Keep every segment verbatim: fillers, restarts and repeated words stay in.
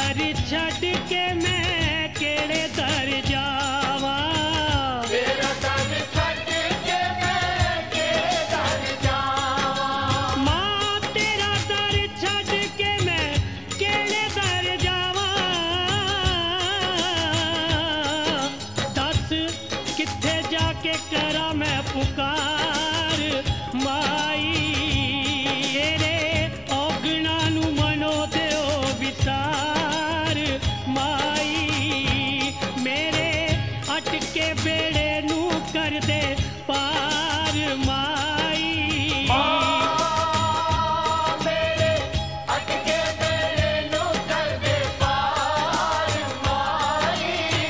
दर छड़ के मैं केड़े दर जावा, तेरा दर छड़ के मैं केड़े दर जावा। मां तेरा दर छड़ के मैं केड़े दर जावा। दस किथे जाके करा मैं पुकार माई, एरे औगणा नू मनो देओ विसार माई, मेरे अटके बेड़े नू कर दे पार माई। मेरे अटके बेड़े नू कर दे पार माई।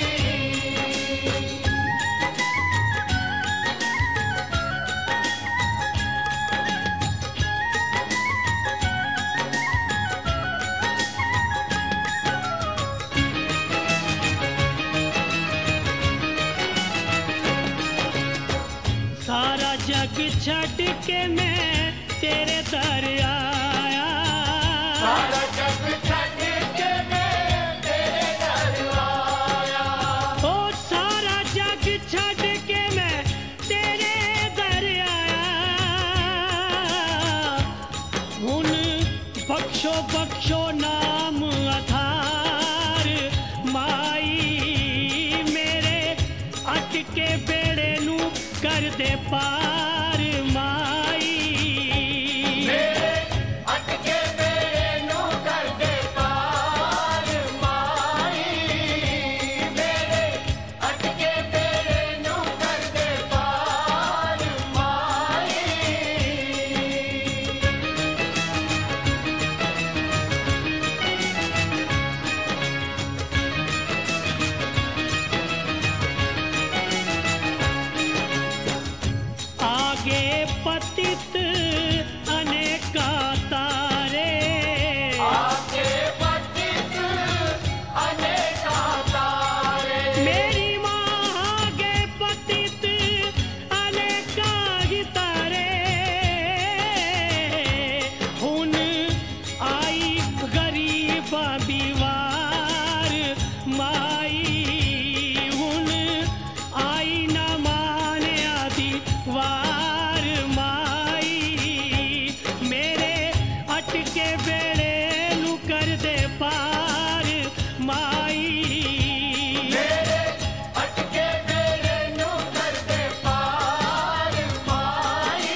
सारा जग छड़ के मैं तेरे दर आया, सारा जग छड़ के मैं तेरे दर आया। ओ सारा जग छड़ के मैं तेरे दर आया। हुन बख्शो बख्शो नाम आधार माई, मेरे अटके बेड़े नू कर दे पार माई। मेरे अटके बेड़े नू कर दे पार माई। मेरे अटके बेड़े नू कर दे पार माई। आगे पतित अनेका तारे, आगे पतित अनेका तारे। मेरी माँ आगे पतित अनेका ही तारे। हुन आई गरीबा बीवार माई, हुन आई न माने आदि वार माई, मेरे अटके बेड़े नू कर दे पार माई। मेरे अटके बेड़े नू कर दे पार माई।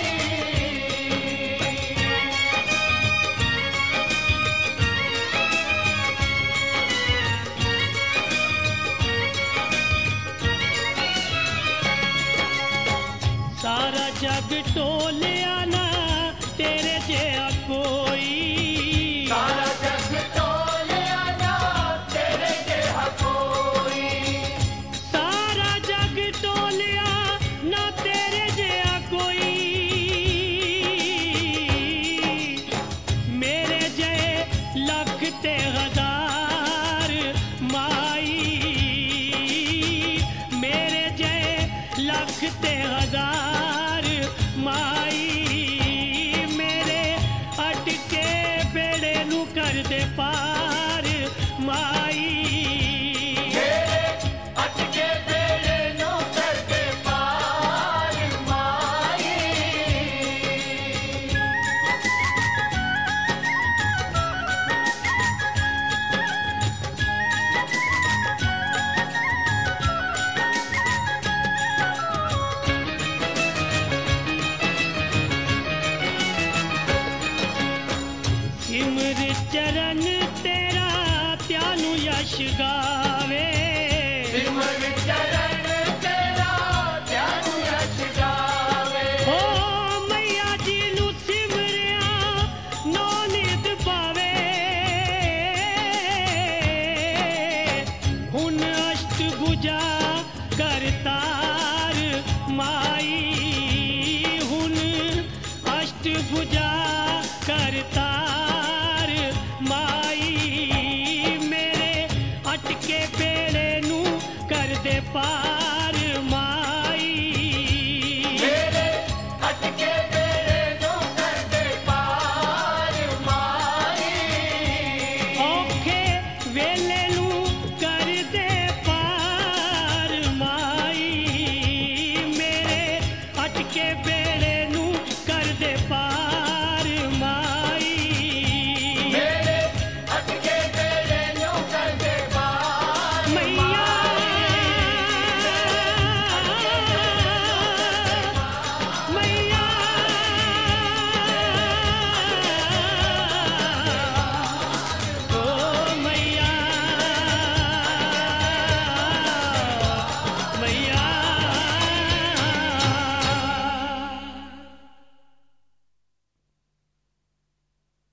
सारा जग टोलिया ना तेरे जेहा कोई, सारा जग टोलिया ना तेरे जेहा कोई। सारा जग टोलिया ना तेरे जेहा कोई, मेरे जे लख ते हजार माई, मेरे जे लख ते हजार माई, मेरे अटके बेड़े नू कर दे पार माई। मेरे अटके बेड़े नू कर दे पार माई। सिमर चरण तेरा त्यानु यश गावे, सिमर चरण तेरा त्यानु यश गावे। ओ मैया जी नू सिमरिया नौ नित पावे। हुन अष्टभुजा करतार माई, हुन अष्टभुजा करतार माई, मेरे अटके बेड़े नू कर दे पार माई। मेरे अटके बेड़े नू कर दे पार माई। औखे वेल